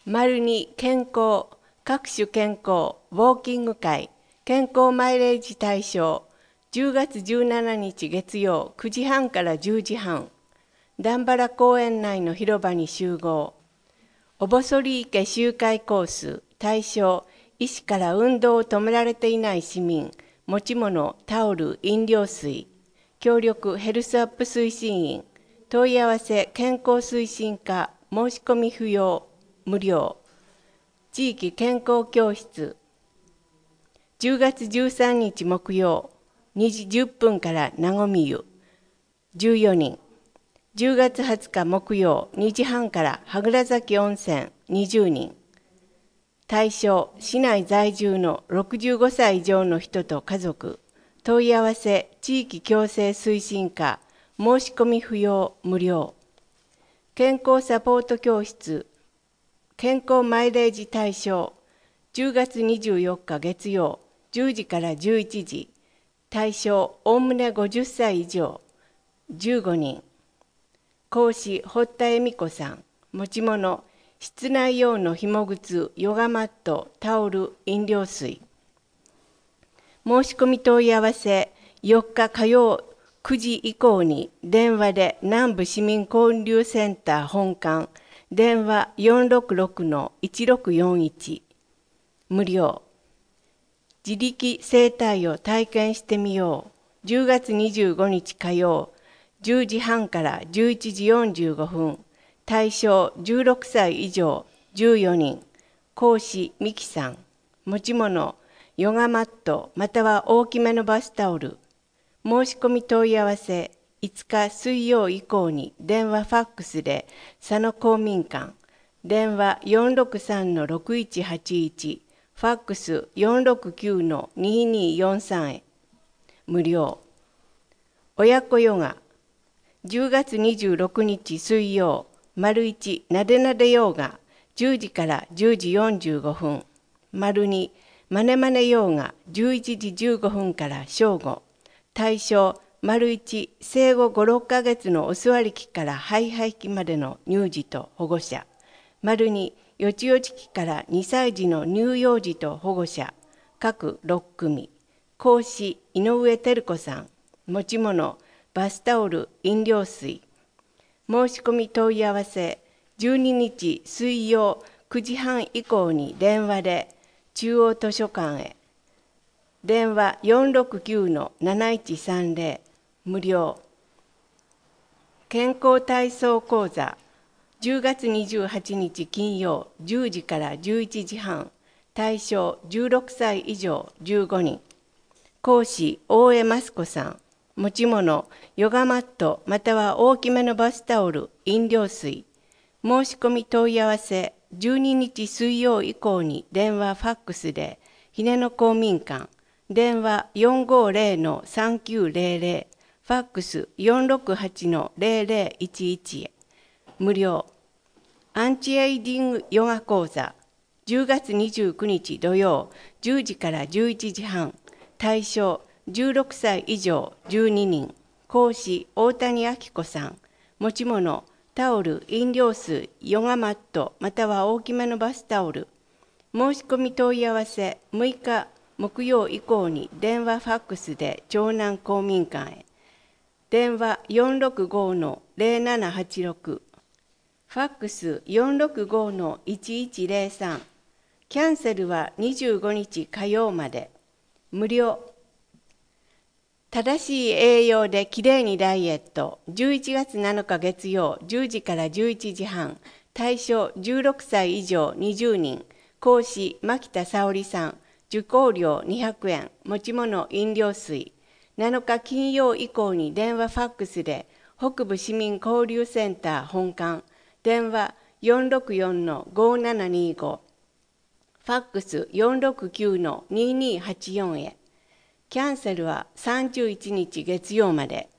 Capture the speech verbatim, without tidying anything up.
丸に健康、各種健康、ウォーキング会、健康マイレージ対象、じゅうがつじゅうしちにち月曜くじはんからじゅうじはん、段原公園内の広場に集合。おぼそり池周回コース、対象、医師から運動を止められていない市民、持ち物、タオル、飲料水、協力ヘルスアップ推進員、問い合わせ健康推進課、申し込み不要、無料。地域健康教室。じゅうがつじゅうさんにち木曜、にじじゅっぷんからなごみ湯、じゅうよにん。じゅうがつはつか木曜、にじはんから羽倉崎温泉、にじゅうにん。対象、市内在住のろくじゅうごさい以上の人と家族。問い合わせ、地域共生推進課、申し込み不要、無料。健康サポート教室、健康マイレージ対象、じゅうがつにじゅうよっか月曜、じゅうじからじゅういちじ、対象、おおむねごじゅっさい以上、じゅうごにん。講師、堀田恵美子さん、持ち物、室内用の紐靴、ヨガマット、タオル、飲料水。申し込み問い合わせ、よっか火曜くじ以降に電話で南部市民交流センター本館、電話 よんろくろくのいちろくよんいち、無料。自力生態を体験してみよう。じゅうがつにじゅうごにち火曜、じゅうじはんからじゅういちじよんじゅうごふん、対象じゅうろくさい以上じゅうよにん、講師美希さん、持ち物、ヨガマットまたは大きめのバスタオル。申し込み問い合わせ、いつか水曜以降に電話ファックスで佐野公民館、電話 よんろくさんのろくいちはちいち、ファックス よんろくきゅうのにによんさん へ、無料。親子ヨガ、じゅうがつにじゅうろくにち水曜、丸いちなでなでヨガ、じゅうじからじゅうじよんじゅうごふん、丸にマネマネヨガ、じゅういちじじゅうごふんから正午、対象、丸いち生後ご、ろっかげつのお座り期からハイハイ期までの乳児と保護者、丸によちよち期からにさいじの乳幼児と保護者、各ろっくみ、講師井上照子さん、持ち物、バスタオル、飲料水。申し込み問い合わせ、じゅうににち水曜くじはん以降に電話で中央図書館へ。電話 よんろくきゅうのなないちさんぜろ、無料。健康体操講座、じゅうがつにじゅうはちにち金曜じゅうじからじゅういちじはん、対象じゅうろくさい以上じゅうごにん。講師大江益子さん、持ち物、ヨガマットまたは大きめのバスタオル、飲料水。申し込み問い合わせ、じゅうににち水曜以降に電話ファックスで、ひねの公民館、電話 よんごぜろのさんきゅうぜろぜろ、ファックス よんろくはちのぜろぜろいちいち へ、無料。アンチエイディングヨガ講座、じゅうがつにじゅうくにち土曜じゅうじからじゅういちじはん、対象じゅうろくさい以上じゅうににん、講師大谷明子さん、持ち物、タオル、飲料水、ヨガマットまたは大きめのバスタオル。申し込み問い合わせ、むいか木曜以降に電話ファックスで長南公民館へ。電話 よんろくごのぜろななはちろく、ファックス よんろくごのいちいちぜろさん、キャンセルはにじゅうごにち火曜まで、無料。正しい栄養できれいにダイエット、じゅういちがつなのか月曜じゅうじからじゅういちじはん、対象じゅうろくさい以上にじゅうにん、講師牧田沙織さん、受講料にひゃくえん、持ち物飲料水。なのか金曜以降に電話ファックスで北部市民交流センター本館、電話 よんろくよんのごななにご、ファックス よんろくきゅうのににはちよん へ。キャンセルはさんじゅういちにち月曜まで。